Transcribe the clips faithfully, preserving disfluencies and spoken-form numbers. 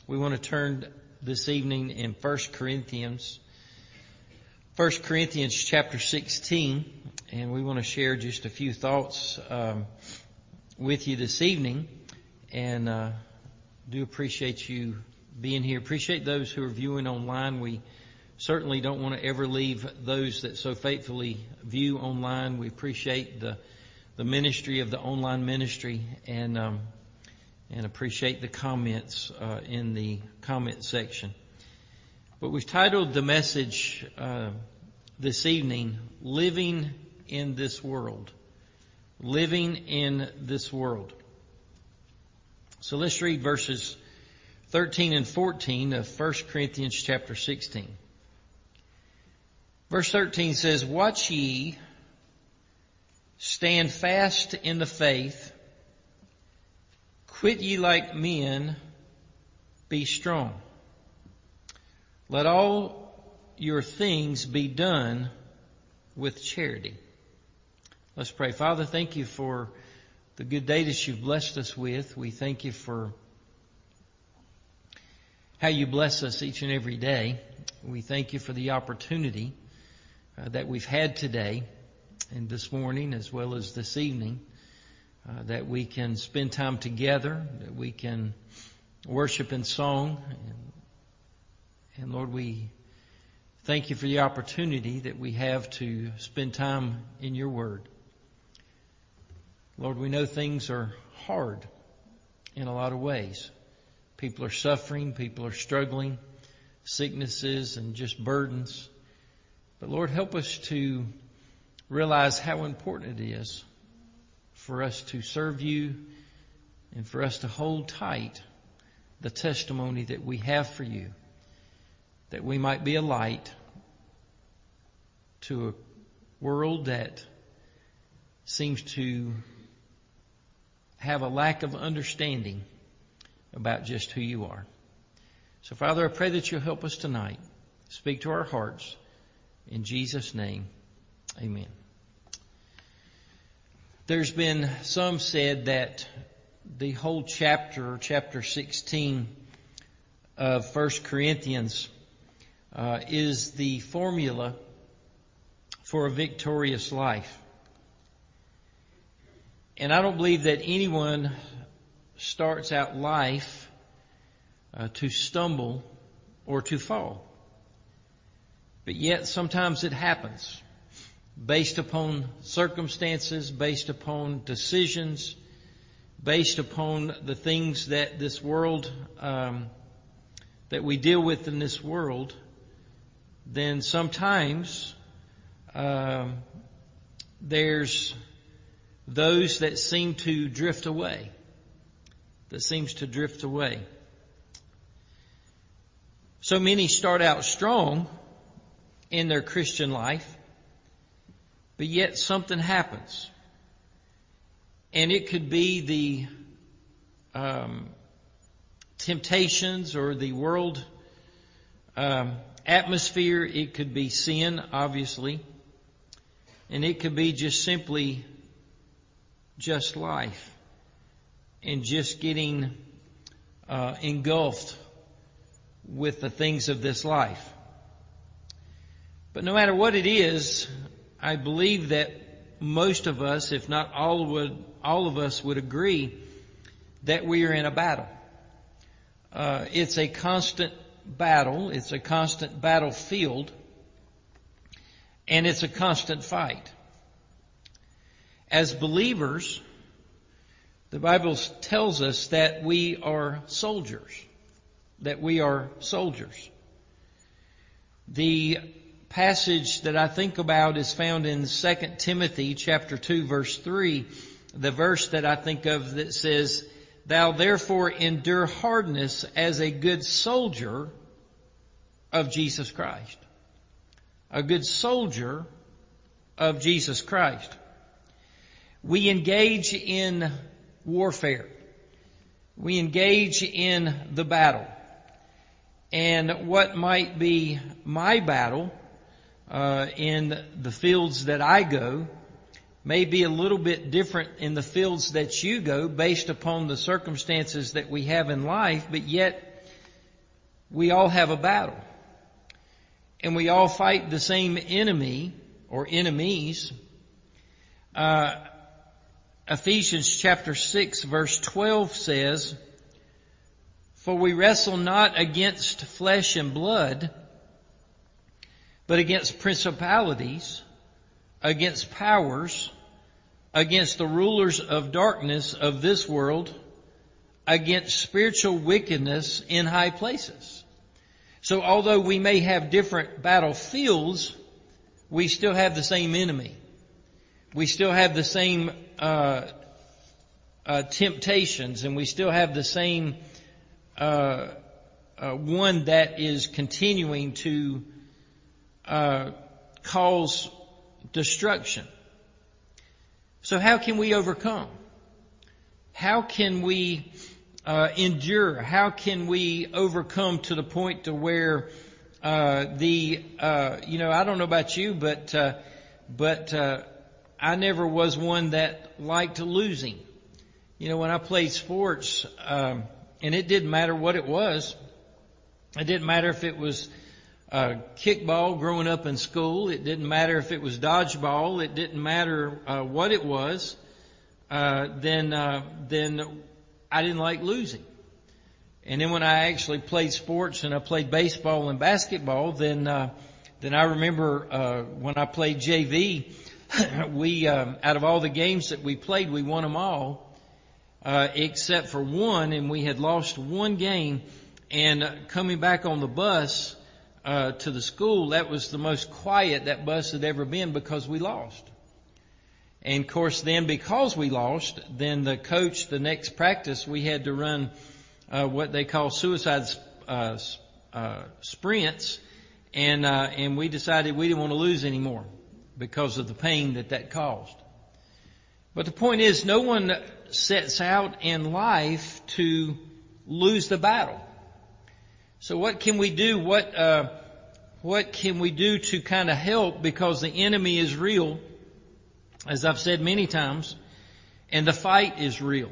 we want to turn this evening in First Corinthians, First Corinthians chapter sixteen, and we want to share just a few thoughts um, with you this evening. And uh, do appreciate you being here. Appreciate those who are viewing online. We certainly don't want to ever leave those that so faithfully view online. We appreciate the the ministry of the online ministry, and um, and appreciate the comments uh, in the comment section. But we've titled the message uh, this evening, Living in This World. Living in this world. So let's read verses thirteen and fourteen of First Corinthians chapter sixteen. Verse thirteen says, "Watch ye, stand fast in the faith, quit ye like men, be strong. Let all your things be done with charity." Let's pray. Father, thank you for the good day that you've blessed us with. We thank you for how you bless us each and every day. We thank you for the opportunity uh, that we've had today and this morning as well as this evening, uh, that we can spend time together, that we can worship in song. And, and Lord, we thank you for the opportunity that we have to spend time in your word. Lord, we know things are hard in a lot of ways. People are suffering, people are struggling, sicknesses and just burdens. But Lord, help us to realize how important it is for us to serve you and for us to hold tight the testimony that we have for you, that we might be a light to a world that seems to have a lack of understanding about just who you are. So Father, I pray that you'll help us tonight. Speak to our hearts. In Jesus' name, amen. There's been some said that the whole chapter, chapter sixteen of First Corinthians, uh, is the formula for a victorious life. And I don't believe that anyone starts out life uh, to stumble or to fall. But yet sometimes it happens based upon circumstances, based upon decisions, based upon the things that this world, um, that we deal with in this world. Then sometimes um, there's those that seem to drift away, that seems to drift away. So many start out strong in their Christian life, but yet something happens. And it could be the um, temptations or the world um, atmosphere. It could be sin, obviously. And it could be just simply just life and just getting uh, engulfed with the things of this life. But no matter what it is, I believe that most of us, if not all would, all of us would agree that we are in a battle. Uh, it's a constant battle. It's a constant battlefield. And it's a constant fight. As believers, the Bible tells us that we are soldiers. That we are soldiers. The passage that I think about is found in Second Timothy chapter two verse three. The verse that I think of that says, "Thou therefore endure hardness as a good soldier of Jesus Christ." A good soldier of Jesus Christ. We engage in warfare. We engage in the battle. And what might be my battle uh, in the fields that I go may be a little bit different in the fields that you go based upon the circumstances that we have in life, but yet we all have a battle. And we all fight the same enemy or enemies. Uh, Ephesians chapter six verse twelve says, "For we wrestle not against flesh and blood, but against principalities, against powers, against the rulers of darkness of this world, against spiritual wickedness in high places." So although we may have different battlefields, we still have the same enemy. We still have the same uh, uh temptations, and we still have the same uh, uh one that is continuing to uh cause destruction. So how can we overcome? How can we uh, endure? How can we overcome to the point to where uh, the uh, you know I don't know about you, but uh, but uh, I never was one that liked losing. You know, when I played sports, um, and it didn't matter what it was. It didn't matter if it was Uh, kickball growing up in school. It didn't matter if it was dodgeball. It didn't matter uh, what it was. Uh, then, uh, then I didn't like losing. And then when I actually played sports and I played baseball and basketball, then, uh, then I remember uh, when I played J V, we um, out of all the games that we played, we won them all uh, except for one, and we had lost one game. And coming back on the bus Uh, to the school, that was the most quiet that bus had ever been because we lost. And of course then because we lost, then the coach, the next practice, we had to run uh, what they call suicide uh, uh, sprints. And, uh, and we decided we didn't want to lose anymore because of the pain that that caused. But the point is, no one sets out in life to lose the battle. So what can we do? What, uh, what can we do to kind of help? Because the enemy is real, as I've said many times, and the fight is real.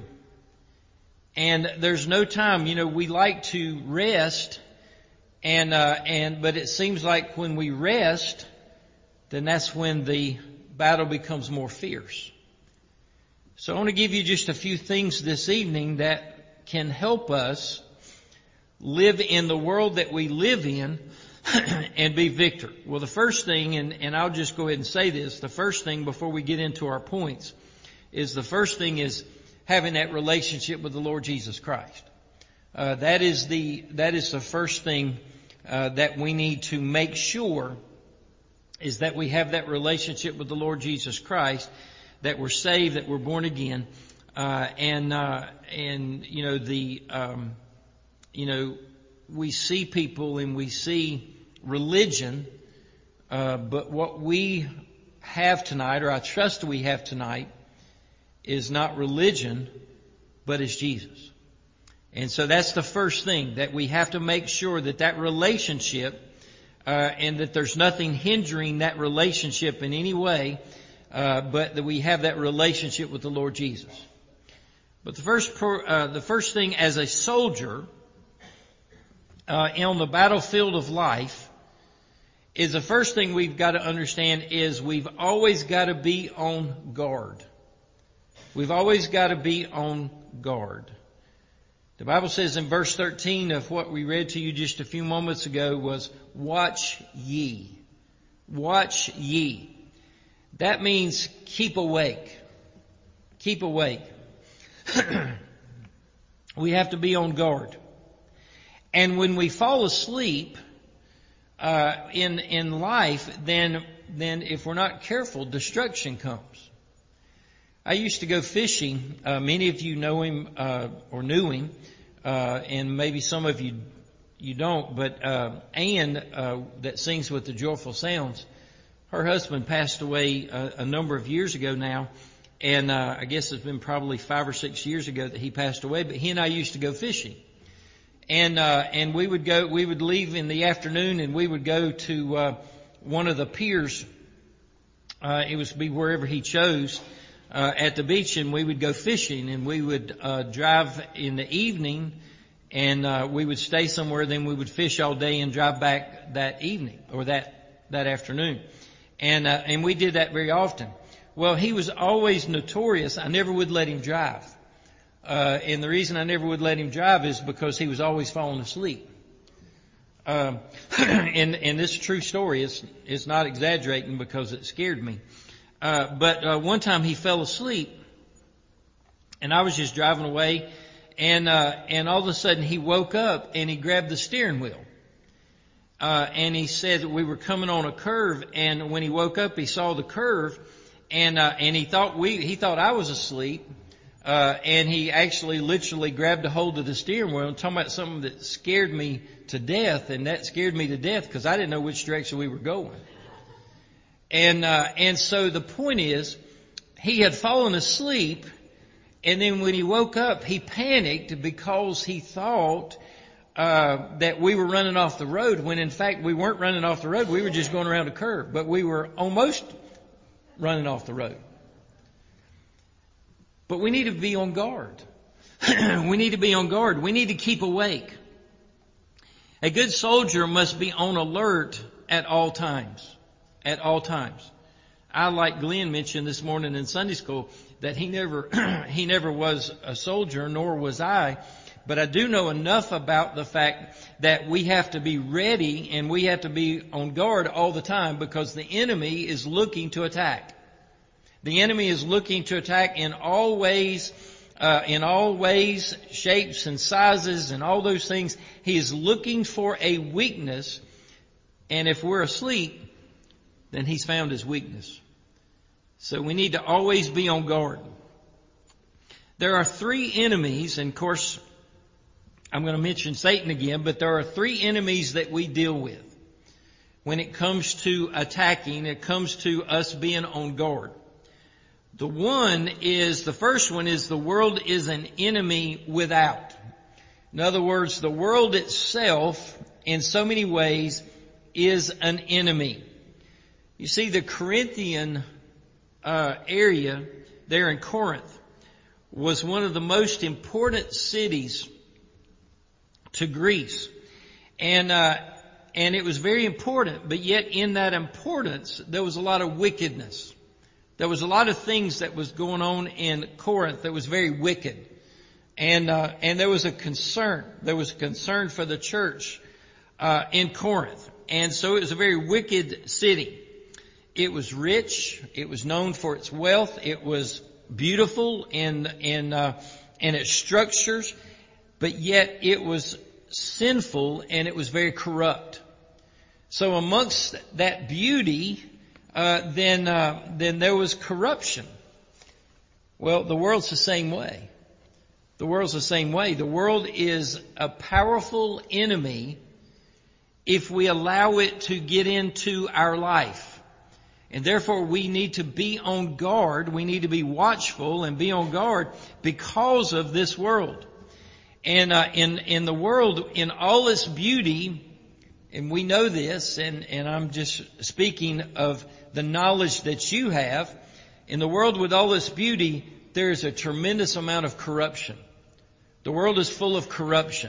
And there's no time, you know, we like to rest, and, uh, and, but it seems like when we rest, then that's when the battle becomes more fierce. So I want to give you just a few things this evening that can help us live in the world that we live in and be victor. Well, the first thing, and, and I'll just go ahead and say this, the first thing before we get into our points is the first thing is having that relationship with the Lord Jesus Christ. Uh, that is the, that is the first thing, uh, that we need to make sure is that we have that relationship with the Lord Jesus Christ, that we're saved, that we're born again, uh, and, uh, and, you know, the, um, You know, we see people and we see religion, uh, but what we have tonight, or I trust we have tonight, is not religion, but is Jesus. And so that's the first thing, that we have to make sure that that relationship, uh, and that there's nothing hindering that relationship in any way, uh, but that we have that relationship with the Lord Jesus. But the first, pro, uh, the first thing as a soldier, Uh, on the battlefield of life, is the first thing we've got to understand is we've always got to be on guard. We've always got to be on guard. The Bible says in verse thirteen of what we read to you just a few moments ago was, "Watch ye." Watch ye. That means keep awake. Keep awake. We have to be on guard. And when we fall asleep uh, in in life, then then if we're not careful, destruction comes. I used to go fishing. Uh, many of you know him uh, or knew him, uh, and maybe some of you you don't. But uh, Ann, uh, that sings with the Joyful Sounds, her husband passed away a, a number of years ago now, and uh, I guess it's been probably five or six years ago that he passed away. But he and I used to go fishing. And, uh, and we would go, we would leave in the afternoon and we would go to, uh, one of the piers. Uh, it was be wherever he chose, uh, at the beach, and we would go fishing, and we would, uh, drive in the evening And uh, we would stay somewhere, then we would fish all day and drive back that evening or that that afternoon. And uh, and we did that very often. Well, he was always notorious. I never would let him drive. Uh, and the reason I never would let him drive is because he was always falling asleep. Um, and, and this is a true story. It's, it's not exaggerating because it scared me. Uh, but, uh, one time he fell asleep and I was just driving away and, uh, and all of a sudden he woke up and he grabbed the steering wheel. Uh, and he said that we were coming on a curve, and when he woke up he saw the curve and, uh, and he thought we, he thought I was asleep. Uh, and he actually literally grabbed a hold of the steering wheel and talking about something that scared me to death. And that scared me to death because I didn't know which direction we were going. And, uh, and so the point is, he had fallen asleep. And then when he woke up, he panicked because he thought, uh, that we were running off the road, when in fact we weren't running off the road. We were just going around a curve, but we were almost running off the road. But we need to be on guard. We need to be on guard. We need to keep awake. A good soldier must be on alert at all times. At all times. I, like Glenn mentioned this morning in Sunday school, that he never, he never was a soldier, nor was I. But I do know enough about the fact that we have to be ready and we have to be on guard all the time because the enemy is looking to attack. The enemy is looking to attack in all ways, uh, in all ways, shapes and sizes and all those things. He is looking for a weakness. And if we're asleep, then he's found his weakness. So we need to always be on guard. There are three enemies, and of course, I'm going to mention Satan again, but there are three enemies that we deal with when it comes to attacking, it comes to us being on guard. The one is, the first one is the world is an enemy without. In other words, the world itself, in so many ways, is an enemy. You see, the Corinthian uh, area there in Corinth was one of the most important cities to Greece. And, uh, and it was very important, but yet in that importance, there was a lot of wickedness. There was a lot of things that was going on in Corinth that was very wicked. And, uh, and there was a concern. There was a concern for the church, uh, in Corinth. And so it was a very wicked city. It was rich. It was known for its wealth. It was beautiful in, in, uh, in its structures. But yet it was sinful and it was very corrupt. So amongst that beauty, Uh, then, uh, then there was corruption. Well, the world's the same way. The world's the same way. The world is a powerful enemy if we allow it to get into our life. And therefore we need to be on guard. We need to be watchful and be on guard because of this world. And, uh, in, in the world, in all its beauty, and we know this, and, and I'm just speaking of the knowledge that you have. In the world with all this beauty, there is a tremendous amount of corruption. The world is full of corruption.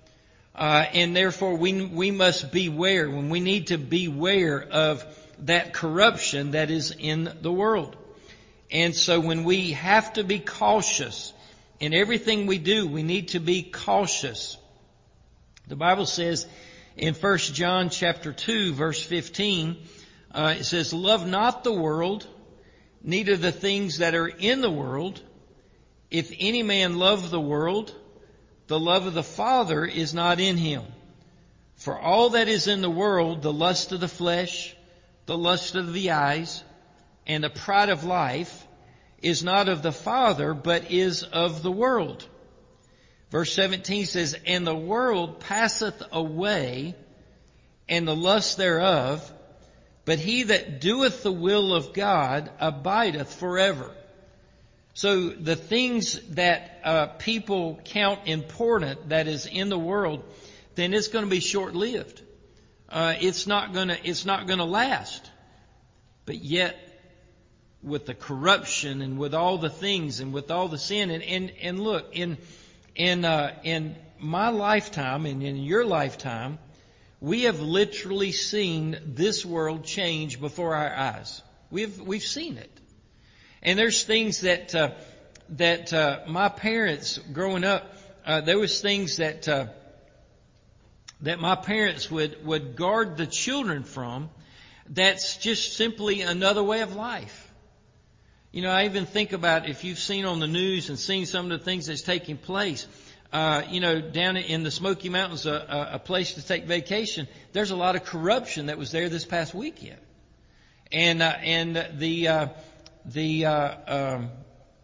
Uh, and therefore we, we must beware, when we need to beware of that corruption that is in the world. And so when we have to be cautious in everything we do, we need to be cautious. The Bible says, in First John chapter two, verse fifteen, uh, it says, "Love not the world, neither the things that are in the world. If any man love the world, the love of the Father is not in him. For all that is in the world, the lust of the flesh, the lust of the eyes, and the pride of life, is not of the Father, but is of the world." Verse seventeen says, "And the world passeth away, and the lust thereof, but he that doeth the will of God abideth forever." So the things that uh, people count important that is in the world, then it's going to be short-lived. Uh, it's not going to, it's not going to last. But yet, with the corruption and with all the things and with all the sin, and and, and look in. In, uh, in my lifetime and in your lifetime, we have literally seen this world change before our eyes. We've we've seen it, and there's things that uh, that uh, my parents growing up, uh, there was things that uh, that my parents would would guard the children from. That's just simply another way of life. You know, I even think about if you've seen on the news and seen some of the things that's taking place. Uh, you know, down in the Smoky Mountains, a, a place to take vacation. There's a lot of corruption that was there this past weekend, and uh, and the uh, the uh, um,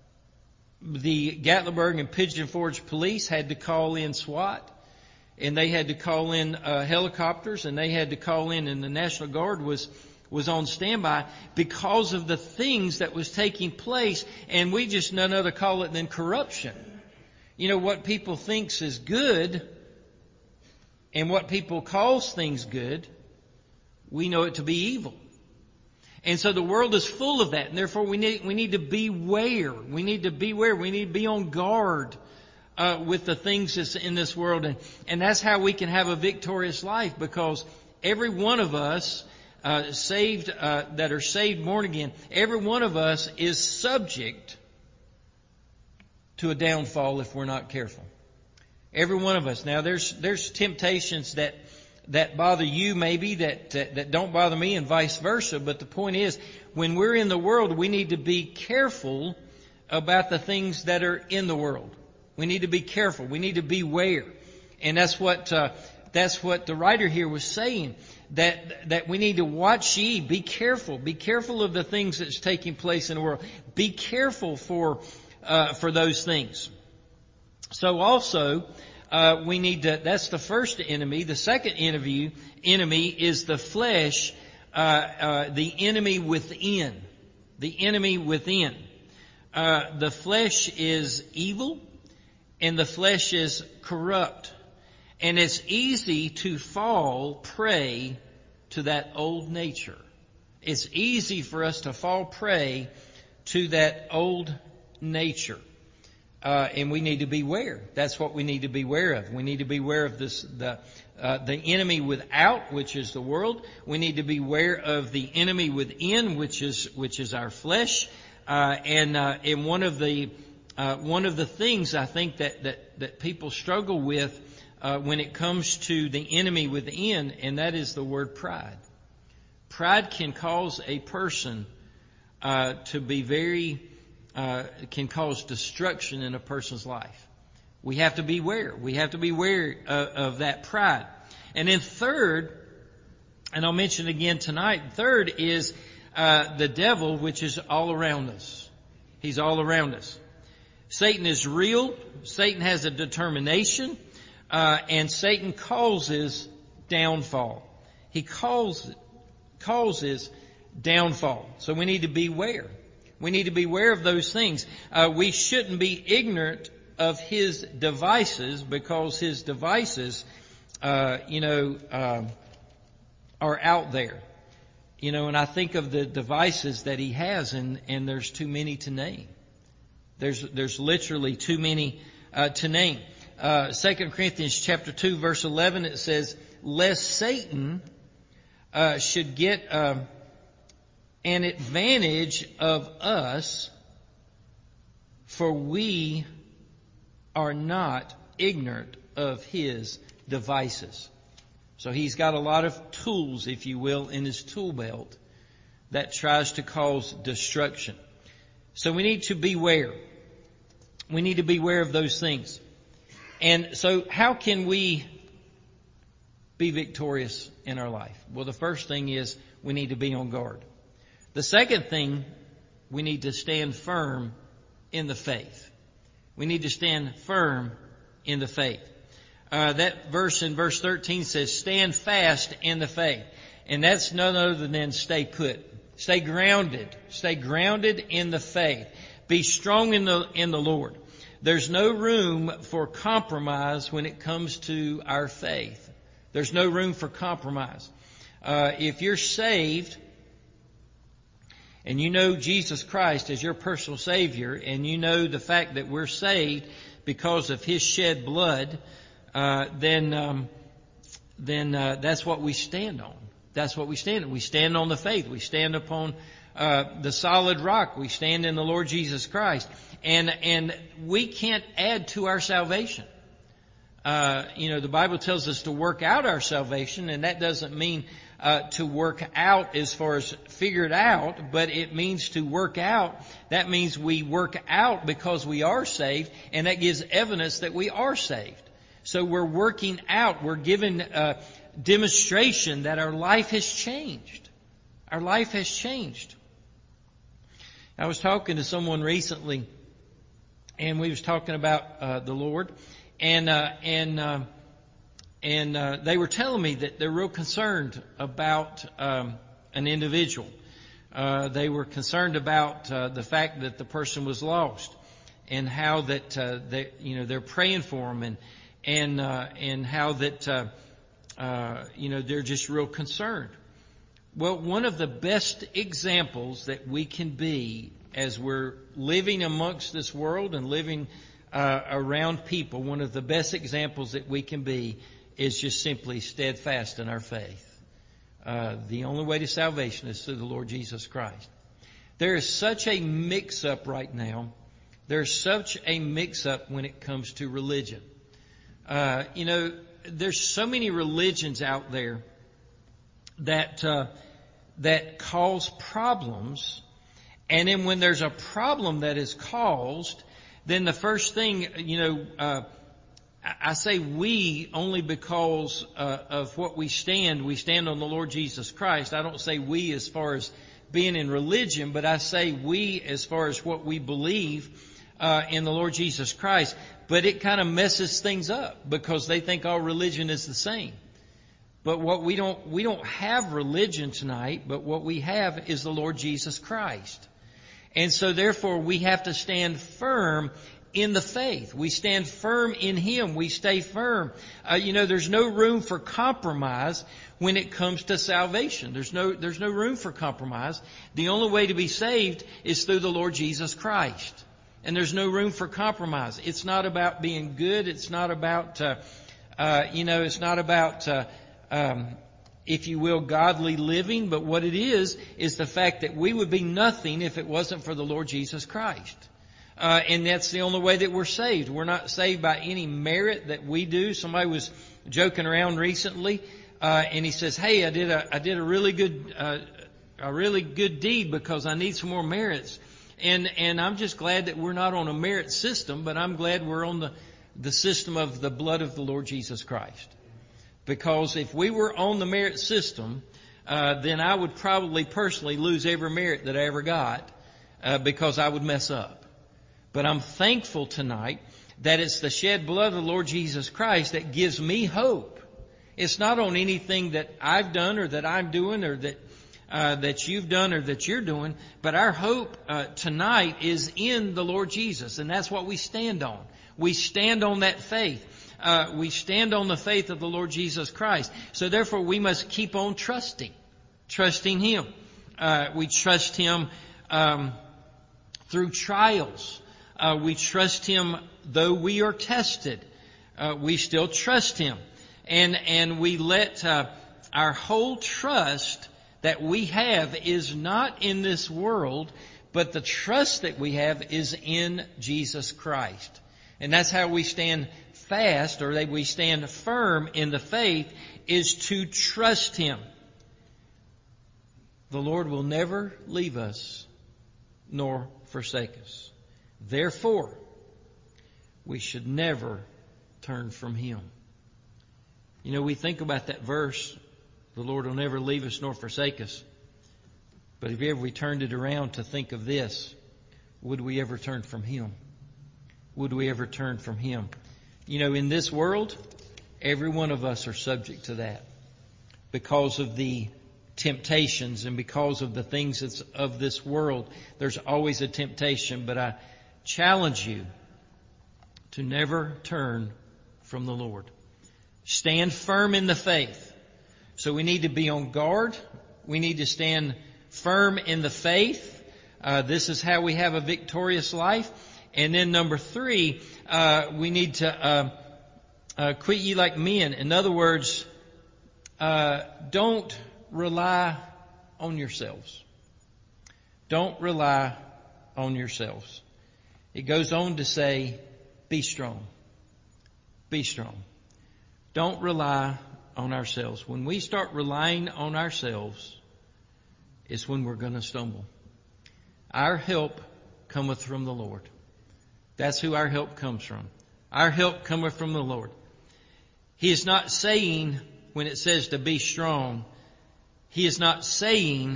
the Gatlinburg and Pigeon Forge police had to call in SWAT, and they had to call in uh, helicopters, and they had to call in, and the National Guard was was on standby because of the things that was taking place, and we just none other call it than corruption. You know, what people thinks is good and what people calls things good, we know it to be evil. And so the world is full of that, and therefore we need we need to beware. We need to beware. We need to be on guard uh, with the things that's in this world, and and that's how we can have a victorious life, because every one of us uh, saved uh, that are saved, born again, every one of us is subject to a downfall if we're not careful. Every one of us. Now there's there's temptations that that bother you maybe that, that that don't bother me, and vice versa. But the point is, when we're in the world, we need to be careful about the things that are in the world. We need to be careful. We need to beware. And that's what uh, that's what the writer here was saying, that that we need to watch ye, be careful. Be careful of the things that's taking place in the world. Be careful for Uh, for those things. So also, uh, we need to, that's the first enemy. The second enemy, enemy is the flesh, uh, uh, the enemy within. The enemy within. Uh, the flesh is evil, and the flesh is corrupt. And it's easy to fall prey to that old nature. It's easy for us to fall prey to that old nature. Uh, and we need to beware. That's what we need to beware of. We need to beware of this, the, uh, the enemy without, which is the world. We need to beware of the enemy within, which is, which is our flesh. Uh, and, uh, and one of the, uh, one of the things I think that, that, that people struggle with, uh, when it comes to the enemy within, and that is the word pride. Pride can cause a person, uh, to be very, Uh, can cause destruction in a person's life. We have to beware. We have to beware of, of that pride. And then third, and I'll mention again tonight, third is uh, the devil, which is all around us. He's all around us. Satan is real. Satan has a determination, uh, and Satan causes downfall. He calls, causes downfall. So we need to beware. We need to beware of those things. Uh, we shouldn't be ignorant of his devices, because his devices, uh, you know, uh, are out there. You know, and I think of the devices that he has, and, and there's too many to name. There's there's literally too many uh, to name. Uh, Second Corinthians chapter two, verse eleven, it says, "Lest Satan uh, should get Uh, an advantage of us, for we are not ignorant of his devices." So he's got a lot of tools, if you will, in his tool belt that tries to cause destruction. So we need to beware. We need to beware of those things. And so how can we be victorious in our life? Well, the first thing is we need to be on guard. The second thing, we need to stand firm in the faith. We need to stand firm in the faith. Uh, that verse in verse thirteen says, "Stand fast in the faith." And that's none other than stay put. Stay grounded. Stay grounded in the faith. Be strong in the, in the Lord. There's no room for compromise when it comes to our faith. There's no room for compromise. Uh, if you're saved, and you know Jesus Christ as your personal Savior, and you know the fact that we're saved because of His shed blood, uh, then um, then uh, that's what we stand on. That's what we stand on. We stand on the faith. We stand upon uh, the solid rock. We stand in the Lord Jesus Christ, and and we can't add to our salvation. Uh, you know, the Bible tells us to work out our salvation, and that doesn't mean uh, to work out as far as figure it out, but it means to work out. That means we work out because we are saved, and that gives evidence that we are saved. So we're working out. We're given uh, demonstration that our life has changed. Our life has changed. I was talking to someone recently, and we was talking about uh, the Lord. And uh, and uh, and uh, they were telling me that they're real concerned about um, an individual. Uh, they were concerned about uh, the fact that the person was lost, and how that uh, they, you know, they're praying for them, and and uh, and how that uh, uh, you know, they're just real concerned. Well, one of the best examples that we can be as we're living amongst this world and living Uh, around people, one of the best examples that we can be is just simply steadfast in our faith. Uh, the only way to salvation is through the Lord Jesus Christ. There is such a mix-up right now. There's such a mix-up when it comes to religion. Uh, you know, there's so many religions out there that uh, that cause problems, and then when there's a problem that is caused, then the first thing, you know, uh, I say we only because uh, of what we stand. We stand on the Lord Jesus Christ. I don't say we as far as being in religion, but I say we as far as what we believe uh, in the Lord Jesus Christ. But it kind of messes things up because they think all religion is the same. But what we don't, we don't have religion tonight, but what we have is the Lord Jesus Christ. And so therefore we have to stand firm in the faith. We stand firm in Him. We stay firm. Uh, you know, there's no room for compromise when it comes to salvation. There's no, there's no room for compromise. The only way to be saved is through the Lord Jesus Christ. And there's no room for compromise. It's not about being good. It's not about, uh, uh, you know, it's not about, uh, um, if you will, godly living, but what it is, is the fact that we would be nothing if it wasn't for the Lord Jesus Christ. Uh, and that's the only way that we're saved. We're not saved by any merit that we do. Somebody was joking around recently, uh, and he says, hey, I did a, I did a really good, uh, a really good deed because I need some more merits. And, and I'm just glad that we're not on a merit system, but I'm glad we're on the, the system of the blood of the Lord Jesus Christ. Because if we were on the merit system, uh, then I would probably personally lose every merit that I ever got, uh, because I would mess up. But I'm thankful tonight that it's the shed blood of the Lord Jesus Christ that gives me hope. It's not on anything that I've done or that I'm doing or that uh, that you've done or that you're doing, but our hope uh, tonight is in the Lord Jesus, and that's what we stand on. We stand on that faith. Uh, we stand on the faith of the Lord Jesus Christ. So therefore we must keep on trusting, trusting Him. Uh, we trust Him um, through trials. Uh, we trust Him though we are tested. Uh, we still trust Him. And, and we let uh, our whole trust that we have is not in this world, but the trust that we have is in Jesus Christ. And that's how we stand fast, or that we stand firm in the faith, is to trust Him. The Lord will never leave us nor forsake us. Therefore, we should never turn from Him. You know, we think about that verse, the Lord will never leave us nor forsake us. But if ever we turned it around to think of this, would we ever turn from Him? Would we ever turn from Him? You know, in this world, every one of us are subject to that because of the temptations and because of the things that's of this world. There's always a temptation, but I challenge you to never turn from the Lord. Stand firm in the faith. So we need to be on guard. We need to stand firm in the faith. Uh, this is how we have a victorious life. And then number three, uh, we need to uh, uh, quit ye like men. In other words, uh, don't rely on yourselves. Don't rely on yourselves. It goes on to say, be strong. Be strong. Don't rely on ourselves. When we start relying on ourselves, it's when we're going to stumble. Our help cometh from the Lord. That's who our help comes from. Our help cometh from the Lord. He is not saying, when it says to be strong, He is not saying,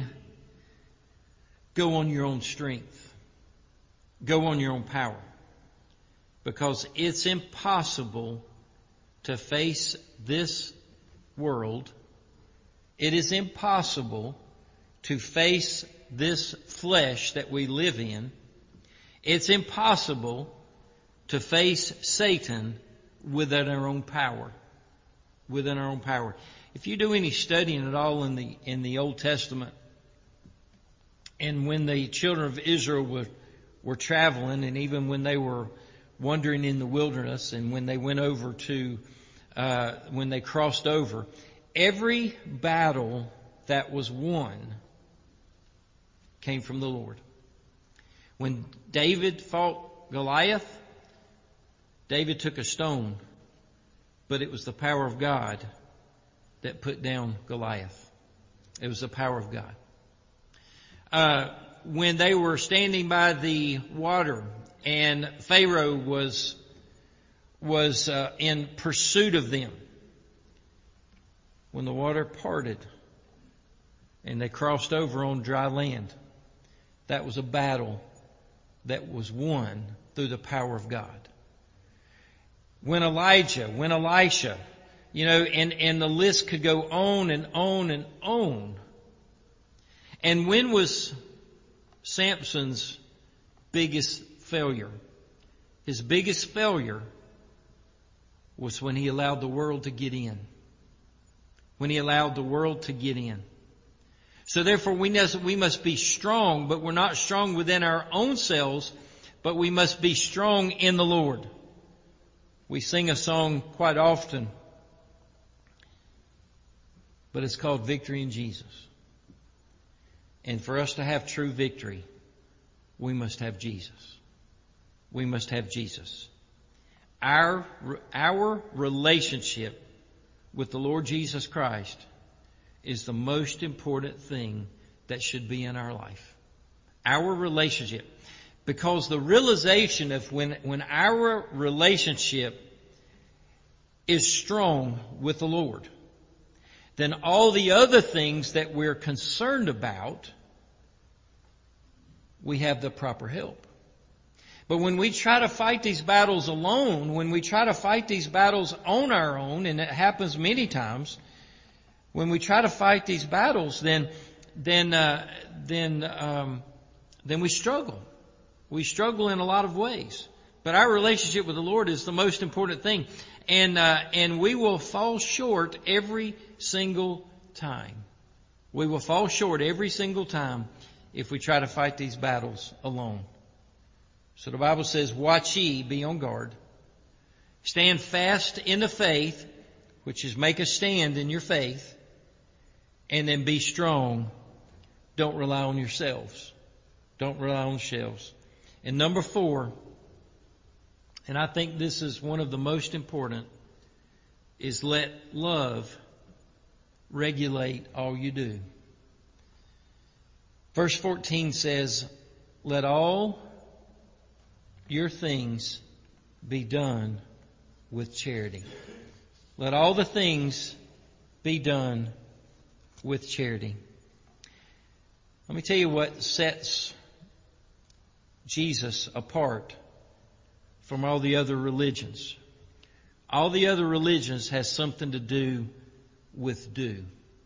go on your own strength. Go on your own power. Because it's impossible to face this world. It is impossible to face this flesh that we live in. It's impossible to face Satan within our own power. Within our own power. If you do any studying at all in the in the Old Testament, and when the children of Israel were were traveling, and even when they were wandering in the wilderness, and when they went over to uh, when they crossed over, every battle that was won came from the Lord. When David fought Goliath, David took a stone, but it was the power of God that put down Goliath. It was the power of God. Uh, when they were standing by the water and Pharaoh was was uh, in pursuit of them, when the water parted and they crossed over on dry land, that was a battle that was won through the power of God. When Elijah, when Elisha, you know, and, and the list could go on and on and on. And when was Samson's biggest failure? His biggest failure was when he allowed the world to get in. When he allowed the world to get in. So therefore we know we must be strong, but we're not strong within our own selves, but we must be strong in the Lord. We sing a song quite often, but it's called Victory in Jesus. And for us to have true victory, we must have Jesus. We must have Jesus. Our, our relationship with the Lord Jesus Christ is the most important thing that should be in our life. Our relationship. Because the realization of when, when our relationship is strong with the Lord, then all the other things that we're concerned about, we have the proper help. But when we try to fight these battles alone, when we try to fight these battles on our own, and it happens many times, when we try to fight these battles, then then uh, then um, then we struggle. We struggle in a lot of ways. But our relationship with the Lord is the most important thing, and uh, and we will fall short every single time. We will fall short every single time if we try to fight these battles alone. So the Bible says, watch ye, be on guard. Stand fast in the faith, which is make a stand in your faith. And then be strong. Don't rely on yourselves. Don't rely on yourselves. And number four, and I think this is one of the most important, is let love regulate all you do. Verse fourteen says, let all your things be done with charity. Let all the things be done with charity. Let me tell you what sets Jesus apart from all the other religions. All the other religions has something to do with do.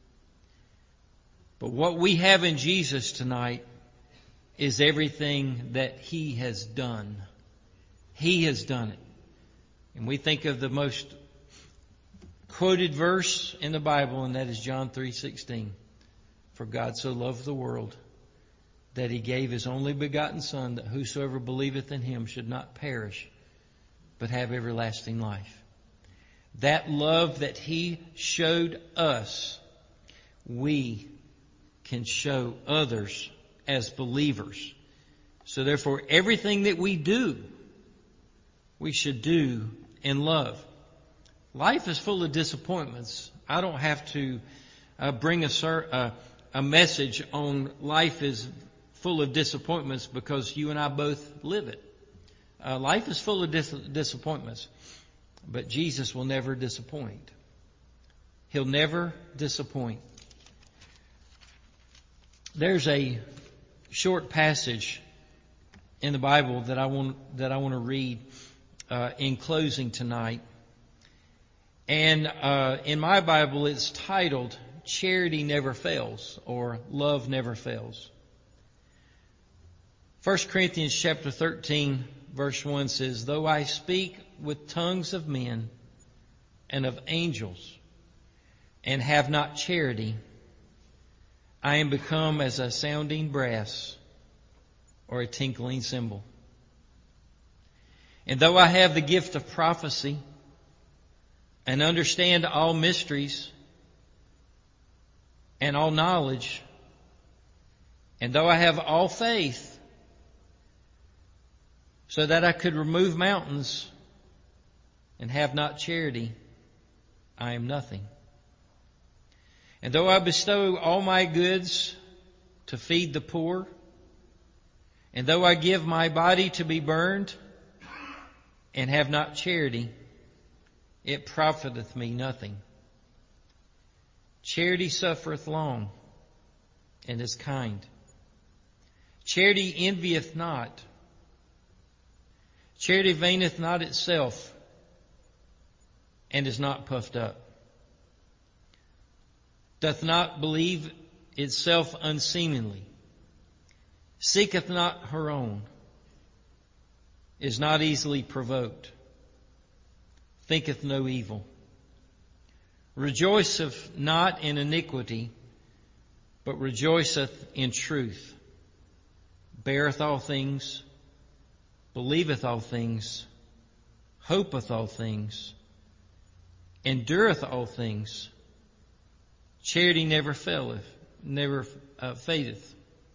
But what we have in Jesus tonight is everything that He has done. He has done it. And we think of the most quoted verse in the Bible, and that is John three sixteen. For God so loved the world that He gave His only begotten Son, that whosoever believeth in Him should not perish, but have everlasting life. That love that He showed us, we can show others as believers. So therefore, everything that we do, we should do in love. Life is full of disappointments. I don't have to uh, bring a, uh, a message on life is full of disappointments because you and I both live it. Uh, life is full of dis- disappointments, but Jesus will never disappoint. He'll never disappoint. There's a short passage in the Bible that I want that I want to read uh, in closing tonight. And uh, in my Bible, it's titled, Charity Never Fails, or Love Never Fails. First Corinthians chapter thirteen, verse one says, Though I speak with tongues of men and of angels, and have not charity, I am become as a sounding brass or a tinkling cymbal. And though I have the gift of prophecy, and understand all mysteries and all knowledge, and though I have all faith, so that I could remove mountains, and have not charity, I am nothing. And though I bestow all my goods to feed the poor, and though I give my body to be burned, and have not charity, it profiteth me nothing. Charity suffereth long, and is kind. Charity envieth not. Charity vaineth not itself, and is not puffed up. Doth not believe itself unseemly. Seeketh not her own. Is not easily provoked. Thinketh no evil. Rejoiceth not in iniquity, but rejoiceth in truth. Beareth all things, believeth all things, hopeth all things, endureth all things. Charity never faileth, never uh, fadeth.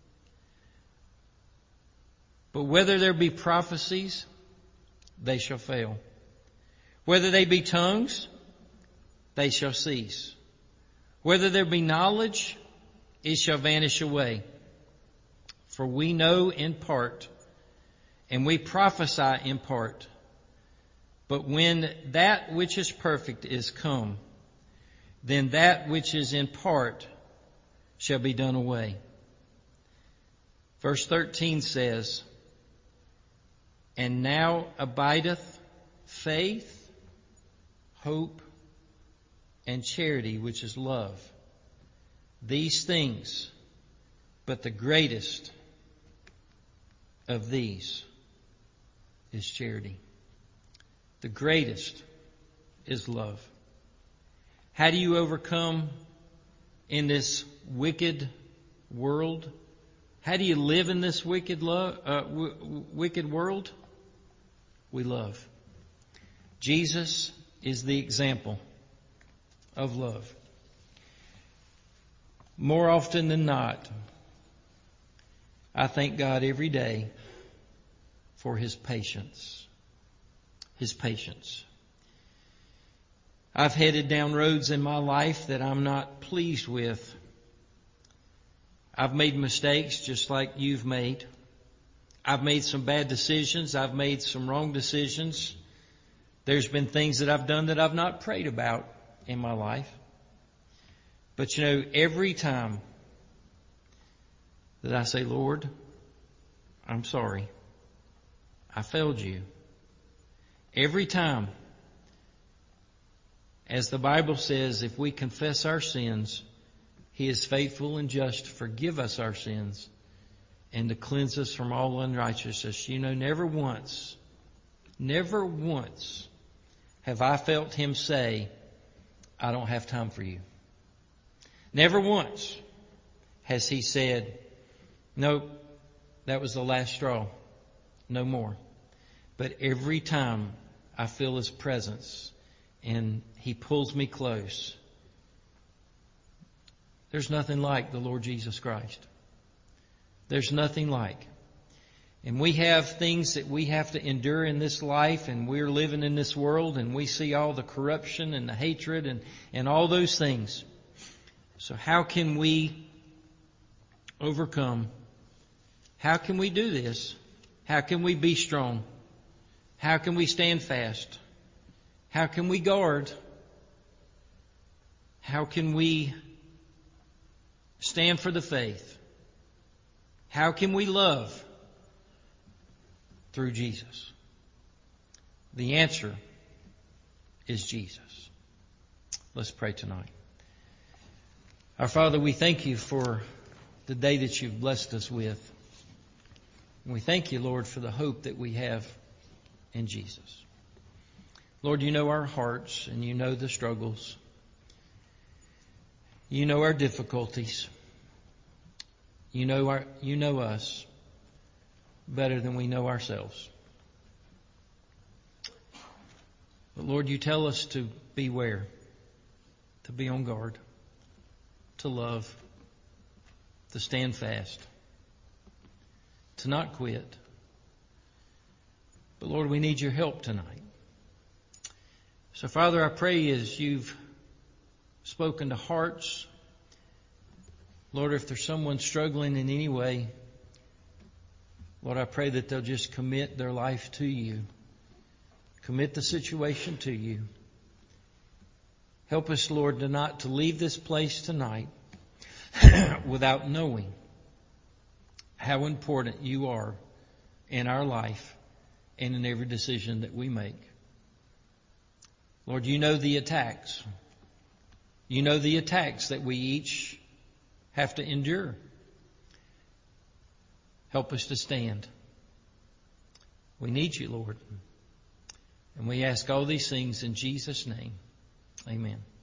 But whether there be prophecies, they shall fail. Whether they be tongues, they shall cease. Whether there be knowledge, it shall vanish away. For we know in part, and we prophesy in part. But when that which is perfect is come, then that which is in part shall be done away. Verse thirteen says, And now abideth faith, hope, and charity, which is love. These things, but the greatest of these is charity. The greatest is love. How do you overcome in this wicked world? How do you live in this wicked love, uh, w- wicked world? We love. Jesus is the example of love. More often than not, I thank God every day for His patience. His patience. I've headed down roads in my life that I'm not pleased with. I've made mistakes just like you've made. I've made some bad decisions. I've made some wrong decisions. There's been things that I've done that I've not prayed about in my life. But you know, every time that I say, Lord, I'm sorry, I failed you. Every time, as the Bible says, if we confess our sins, He is faithful and just to forgive us our sins and to cleanse us from all unrighteousness. You know, never once, never once have I felt Him say, I don't have time for you. Never once has He said, nope, that was the last straw. No more. But every time I feel His presence and He pulls me close. There's nothing like the Lord Jesus Christ. There's nothing like. And we have things that we have to endure in this life, and we're living in this world, and we see all the corruption and the hatred and, and all those things. So how can we overcome? How can we do this? How can we be strong? How can we stand fast? How can we guard? How can we stand for the faith? How can we love? Through Jesus. The answer is Jesus. Let's pray tonight. Our Father, we thank You for the day that You've blessed us with. And we thank You, Lord, for the hope that we have in Jesus. Lord, You know our hearts and You know the struggles. You know our difficulties. You know our, You know us better than we know ourselves. But Lord, You tell us to beware, to be on guard, to love, to stand fast, to not quit. But Lord, we need Your help tonight. So Father, I pray as You've spoken to hearts, Lord, if there's someone struggling in any way, Lord, I pray that they'll just commit their life to You. Commit the situation to You. Help us, Lord, to not to leave this place tonight without knowing how important You are in our life and in every decision that we make. Lord, You know the attacks. You know the attacks that we each have to endure. Help us to stand. We need You, Lord. And we ask all these things in Jesus' name. Amen.